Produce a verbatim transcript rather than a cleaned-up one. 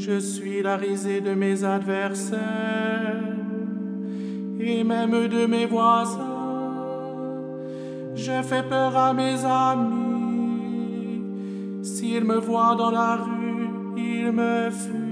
Je suis la risée de mes adversaires et même de mes voisins. Je fais peur à mes amis. S'ils me voient dans la rue, ils me fuient.